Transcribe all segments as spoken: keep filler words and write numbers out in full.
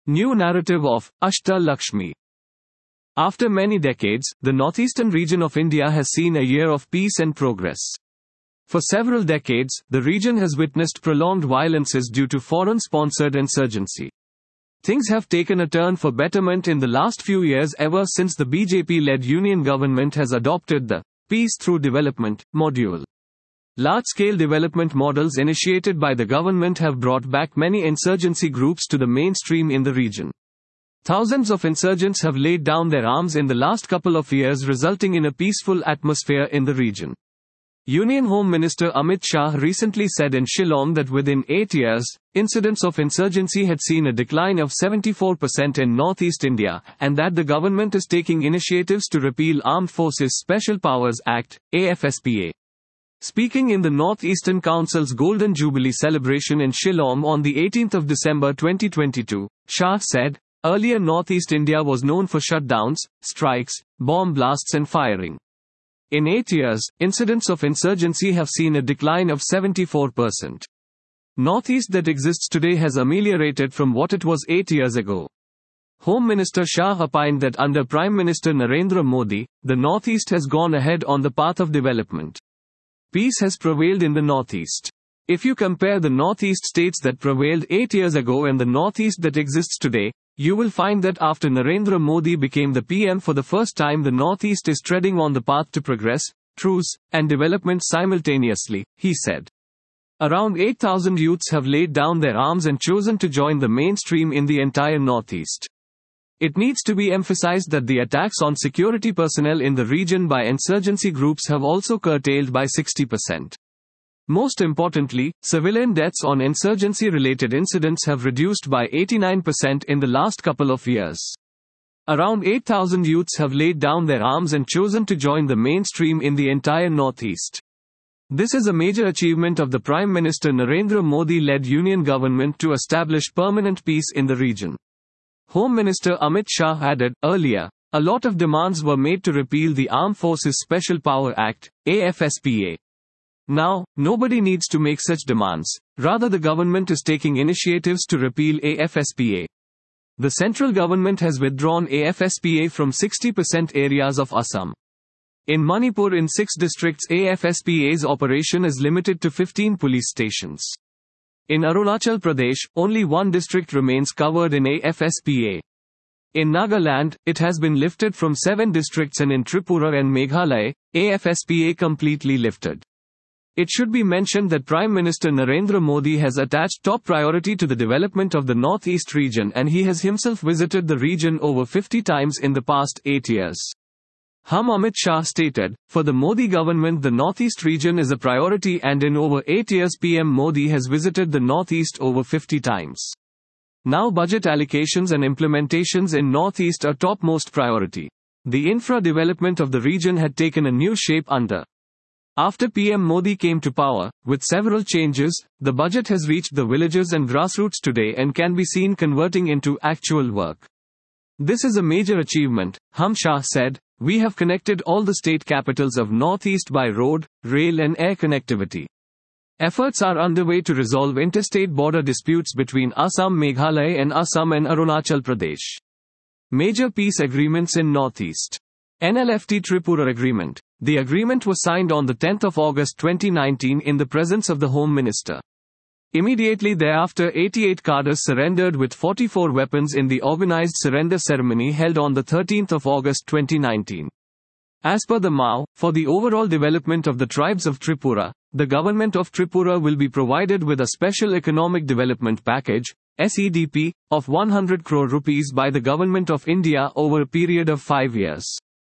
New narrative of Ashta Lakshmi. After many decades, the northeastern region of India has seen a year of peace and progress. For several decades, the region has witnessed prolonged violences due to foreign-sponsored insurgency. Things have taken a turn for betterment in the last few years ever since the B J P-led union government has adopted the Peace Through Development module. Large-scale development models initiated by the government have brought back many insurgency groups to the mainstream in the region. Thousands of insurgents have laid down their arms in the last couple of years, resulting in a peaceful atmosphere in the region. Union Home Minister Amit Shah recently said in Shillong that within eight years, incidents of insurgency had seen a decline of seventy-four percent in northeast India, and that the government is taking initiatives to repeal Armed Forces Special Powers Act, A F S P A. Speaking in the North-Eastern Council's Golden Jubilee celebration in Shillong on the eighteenth of December twenty twenty-two, Shah said, "Earlier Northeast India was known for shutdowns, strikes, bomb blasts and firing. In eight years, incidents of insurgency have seen a decline of seventy-four percent. Northeast that exists today has ameliorated from what it was eight years ago." Home Minister Shah opined that under Prime Minister Narendra Modi, the Northeast has gone ahead on the path of development. Peace has prevailed in the Northeast. If you compare the Northeast states that prevailed eight years ago and the Northeast that exists today, you will find that after Narendra Modi became the P M for the first time, the Northeast is treading on the path to progress, truce, and development simultaneously, he said. Around eight thousand youths have laid down their arms and chosen to join the mainstream in the entire Northeast. It needs to be emphasized that the attacks on security personnel in the region by insurgency groups have also curtailed by sixty percent. Most importantly, civilian deaths on insurgency-related incidents have reduced by eighty-nine percent in the last couple of years. Around eight thousand youths have laid down their arms and chosen to join the mainstream in the entire Northeast. This is a major achievement of the Prime Minister Narendra Modi-led union government to establish permanent peace in the region. Home Minister Amit Shah added, earlier, a lot of demands were made to repeal the Armed Forces Special Power Act, A F S P A. Now, nobody needs to make such demands, rather the government is taking initiatives to repeal A F S P A. The central government has withdrawn A F S P A from sixty percent areas of Assam. In Manipur, in six districts, A F S P A's operation is limited to fifteen police stations. In Arunachal Pradesh, only one district remains covered in A F S P A. In Nagaland, it has been lifted from seven districts, and in Tripura and Meghalaya, A F S P A completely lifted. It should be mentioned that Prime Minister Narendra Modi has attached top priority to the development of the Northeast region, and he has himself visited the region over fifty times in the past eight years. Hum Amit Shah stated, for the Modi government the Northeast region is a priority, and in over eight years P M Modi has visited the Northeast over fifty times. Now budget allocations and implementations in Northeast are topmost priority. The infra development of the region had taken a new shape under. After P M Modi came to power, with several changes, the budget has reached the villages and grassroots today and can be seen converting into actual work. This is a major achievement, Hum Shah said. We have connected all the state capitals of Northeast by road, rail and air connectivity. Efforts are underway to resolve interstate border disputes between Assam, Meghalaya and Assam and Arunachal Pradesh. Major peace agreements in Northeast. N L F T Tripura Agreement. The agreement was signed on the tenth of August twenty nineteen in the presence of the Home Minister. Immediately thereafter, eighty-eight cadres surrendered with forty-four weapons in the organized surrender ceremony held on the thirteenth of August twenty nineteen. As per the M O U, for the overall development of the tribes of Tripura, the government of Tripura will be provided with a Special Economic Development Package, S E D P, of one hundred crore rupees by the Government of India over a period of five years.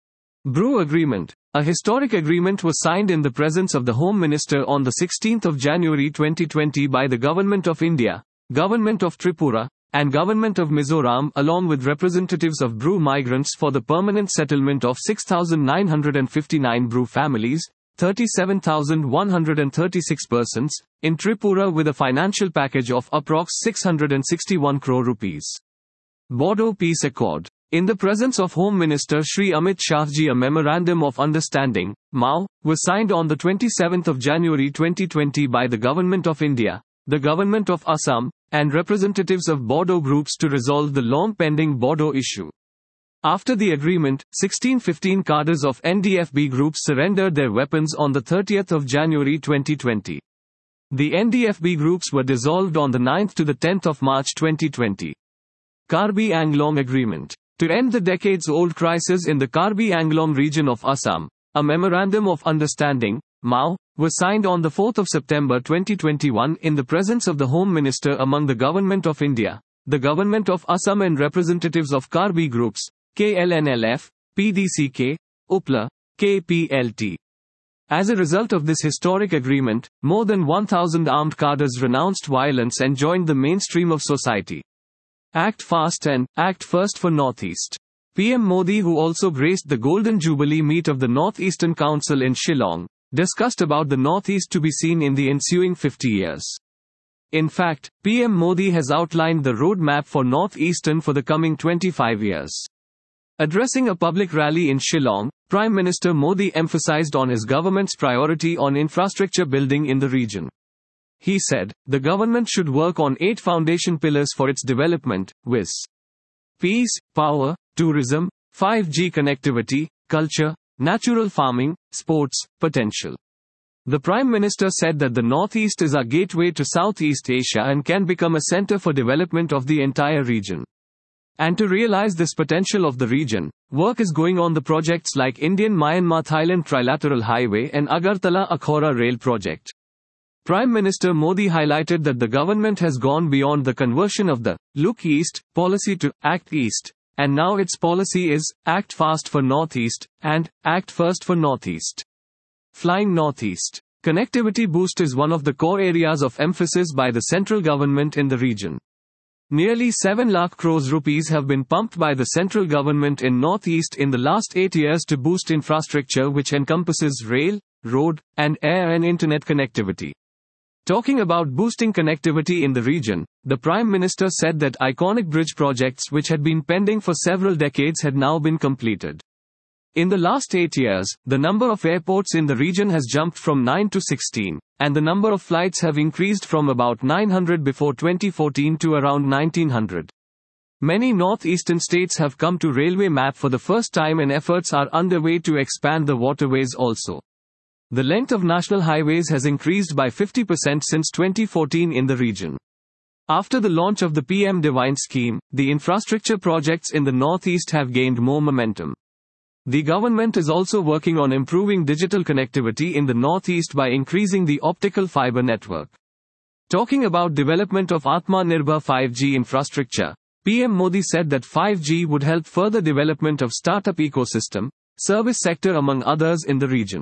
B R U Agreement. A historic agreement was signed in the presence of the Home Minister on the sixteenth of January twenty twenty by the Government of India, Government of Tripura, and Government of Mizoram along with representatives of B R U migrants for the permanent settlement of six thousand nine hundred fifty-nine B R U families, thirty-seven thousand one hundred thirty-six persons, in Tripura with a financial package of approx six hundred sixty-one crore rupees. Bodo Peace Accord. In the presence of Home Minister Shri Amit Shahji, a Memorandum of Understanding, M O U, was signed on the twenty-seventh of January twenty twenty by the Government of India, the Government of Assam, and representatives of Bodo groups to resolve the long-pending Bodo issue. After the agreement, sixteen fifteen cadres of N D F B groups surrendered their weapons on the thirtieth of January twenty twenty. The N D F B groups were dissolved on the ninth to the tenth of March twenty twenty. Karbi Anglong Agreement. To end the decades-old crisis in the Karbi Anglong region of Assam, a Memorandum of Understanding, M A U, was signed on the fourth of September twenty twenty-one in the presence of the Home Minister among the Government of India, the Government of Assam and representatives of Karbi groups, K L N L F, P D C K, U P L A, K P L T. As a result of this historic agreement, more than one thousand armed cadres renounced violence and joined the mainstream of society. Act Fast and Act First for Northeast. P M Modi, who also graced the Golden Jubilee meet of the North-Eastern Council in Shillong, discussed about the Northeast to be seen in the ensuing fifty years. In fact, P M Modi has outlined the roadmap for North-Eastern for the coming twenty-five years. Addressing a public rally in Shillong, Prime Minister Modi emphasized on his government's priority on infrastructure building in the region. He said, the government should work on eight foundation pillars for its development, viz. Peace, power, tourism, five G connectivity, culture, natural farming, sports, potential. The Prime Minister said that the Northeast is a gateway to Southeast Asia and can become a center for development of the entire region. And to realize this potential of the region, work is going on the projects like Indian-Myanmar-Thailand Trilateral Highway and Agartala-Akhora Rail Project. Prime Minister Modi highlighted that the government has gone beyond the conversion of the Look East policy to Act East, and now its policy is Act Fast for Northeast and Act First for Northeast. Flying Northeast. Connectivity boost is one of the core areas of emphasis by the central government in the region. Nearly seven lakh crores rupees have been pumped by the central government in Northeast in the last eight years to boost infrastructure which encompasses rail, road, and air and internet connectivity. Talking about boosting connectivity in the region, the Prime Minister said that iconic bridge projects which had been pending for several decades had now been completed. In the last eight years, the number of airports in the region has jumped from nine to sixteen, and the number of flights have increased from about nine hundred before twenty fourteen to around nineteen hundred. Many northeastern states have come to railway map for the first time and efforts are underway to expand the waterways also. The length of national highways has increased by fifty percent since twenty fourteen in the region. After the launch of the P M Divine scheme, the infrastructure projects in the northeast have gained more momentum. The government is also working on improving digital connectivity in the northeast by increasing the optical fiber network. Talking about development of Atmanirbhar five G infrastructure, P M Modi said that five G would help further development of startup ecosystem, service sector among others in the region.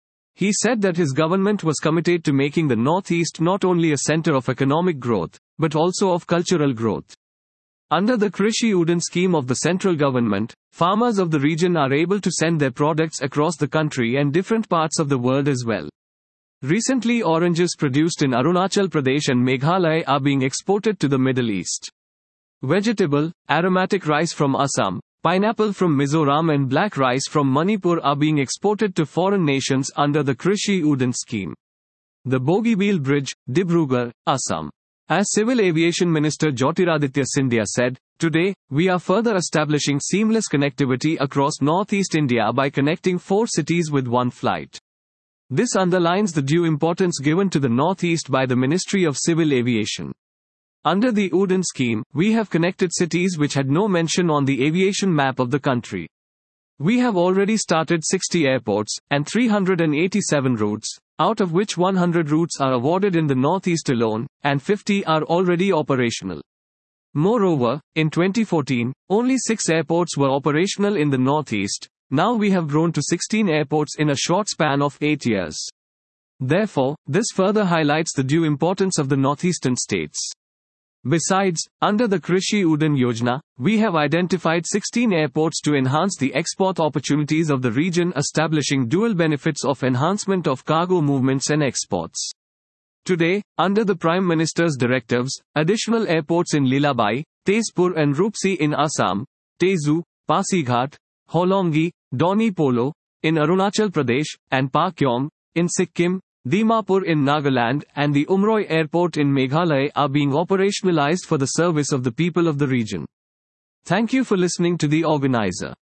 He said that his government was committed to making the Northeast not only a center of economic growth, but also of cultural growth. Under the Krishi Udan scheme of the central government, farmers of the region are able to send their products across the country and different parts of the world as well. Recently, oranges produced in Arunachal Pradesh and Meghalaya are being exported to the Middle East. Vegetable, aromatic rice from Assam, pineapple from Mizoram and black rice from Manipur are being exported to foreign nations under the Krishi Udan scheme. The Bogibeel Bridge, Dibrugarh, Assam. As Civil Aviation Minister Jyotiraditya Scindia said, today, we are further establishing seamless connectivity across Northeast India by connecting four cities with one flight. This underlines the due importance given to the Northeast by the Ministry of Civil Aviation. Under the Udan scheme, we have connected cities which had no mention on the aviation map of the country. We have already started sixty airports, and three hundred eighty-seven routes, out of which one hundred routes are awarded in the Northeast alone, and fifty are already operational. Moreover, in twenty fourteen, only six airports were operational in the Northeast. Now we have grown to sixteen airports in a short span of eight years. Therefore, this further highlights the due importance of the northeastern states. Besides, under the Krishi Udan Yojana, we have identified sixteen airports to enhance the export opportunities of the region, establishing dual benefits of enhancement of cargo movements and exports. Today, under the Prime Minister's directives, additional airports in Lilabai, Tezpur and Rupsi in Assam, Tezu, Pasighat, Holongi, Doni Polo, in Arunachal Pradesh, and Pakyong, in Sikkim, Dimapur in Nagaland, and the Umroi Airport in Meghalaya are being operationalized for the service of the people of the region. Thank you for listening to the organizer.